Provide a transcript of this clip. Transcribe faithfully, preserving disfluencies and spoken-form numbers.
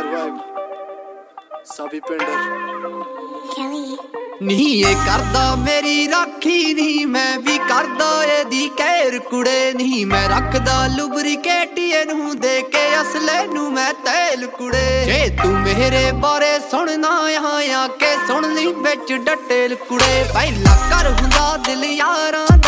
ਸਾਬੀ ਪਿੰਡਰ ਨੀ ਇਹ ਕਰਦਾ ਮੇਰੀ ਰਾਖੀ ਨੀ ਮੈਂ ਵੀ ਕਰਦਾ ਇਹਦੀ ਕਹਿਰ ਕੁੜੇ ਨੀ ਮੈਂ ਰੱਖਦਾ ਲੁਬਰੀਕੇਟ ਇਹਨੂੰ ਦੇ ਕੇ ਅਸਲੇ ਨੂੰ ਮੈਂ ਤੇਲ ਕੁੜੇ ਜੇ ਤੂੰ ਮੇਰੇ ਬਾਰੇ ਸੁਣਨਾ ਆ ਆ ਕੇ ਸੁਣ ਲਈ ਵਿੱਚ ਡਟੇਲ ਕੁੜੇ ਪਹਿਲਾਂ ਕਰ ਹੁੰਦਾ ਦਿਲ ਯਾਰਾਂ